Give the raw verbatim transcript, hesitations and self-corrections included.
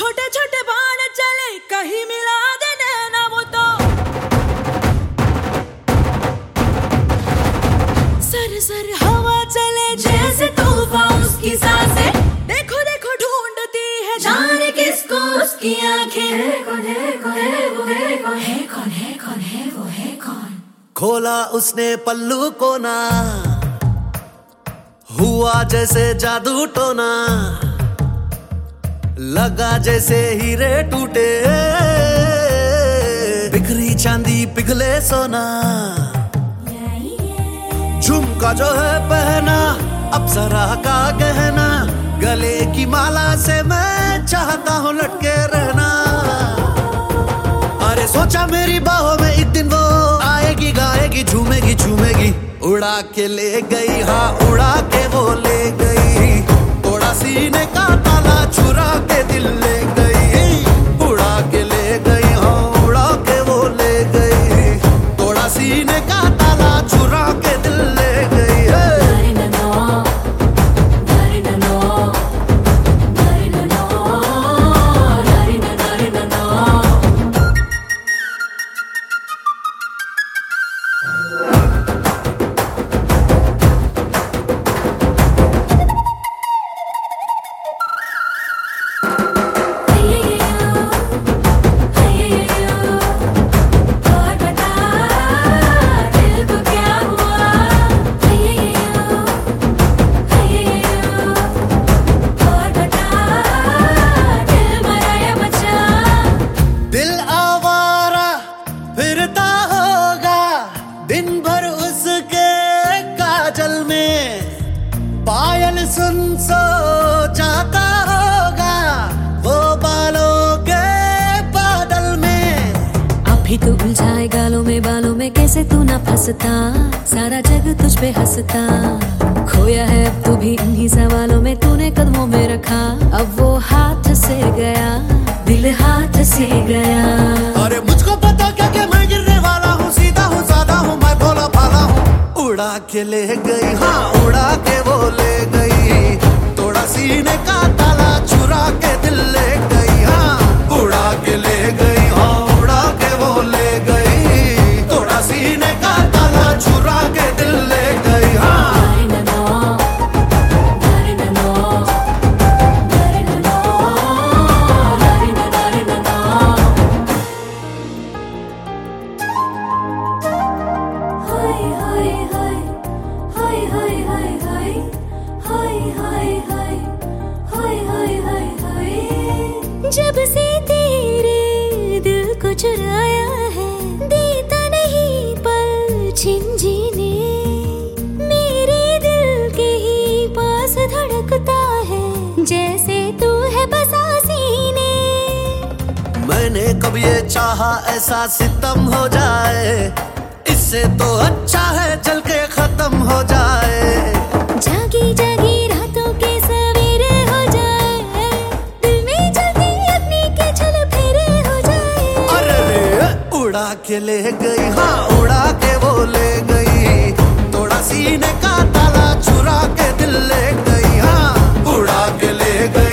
छोटे छोटे बाण चले कहीं मिला दे नैना वो तो सर सर हवा चले जैसे तूफान उसकी सांसें देखो देखो ढूंढती है जाने किसको उसकी आंखें है कौन है कौन है वो है कौन है कौन है कौन है वो है कौन। खोला उसने पल्लू को ना हुआ जैसे जादू टोना लगा जैसे हीरे टूटे बिखरी चांदी पिघले सोना झुमका जो है पहना अप्सरा का गहना गले की माला से मैं चाहता हूँ लटके रहना। अरे सोचा मेरी बाहों में एक दिन वो आएगी गाएगी झूमेगी झूमेगी उड़ा के ले गई हाँ उड़ा के वो ले गई थोड़ा सीने का ताला चुरा के दिल ले गई उड़ा के ले गई हाँ उड़ा के वो ले गई थोड़ा सीने का ताला चुरा के दिल ले गई। पायल सुन सो जाता होगा वो बालों के बादल में। अभी तू उलझाए गालों में बालों में कैसे तू ना फंसता सारा जग तुझ पे हंसता खोया है अब तू भी इन्हीं सवालों में तूने कदमों में रखा अब वो हाथ से गया दिल हाथ से गया। अरे मुझको पता क्या कि मैं गिरने वाला हूँ सीधा हूँ सादा हूँ मैं भोला भाला हूँ उड़ा के ले गई हाँ उड़ा के वो ले गई थोड़ा सीने का ताला चुरा के दिल ले गई हाँ उड़ा के ले गई हाँ उड़ा के वो ले गई थोड़ा सीने का ताला चुरा के दिल ले गई हाँ। जब से तेरे दिल को चुराया है देता नहीं पल छिन जीने मेरे दिल के ही पास धड़कता है जैसे तू है बसा सीने। मैंने कब ये चाहा ऐसा सितम हो जाए इससे तो अच्छा है जल के खत्म हो जाए जागी जागी रातों के सवेरे हो जाए दिल में जल्दी अपनी के छल फेरे हो जाए। अरे उड़ा के ले गई हाँ उड़ा के वो ले गई थोड़ा सीने का ताला चुरा के दिल ले गई हाँ उड़ा के ले गई।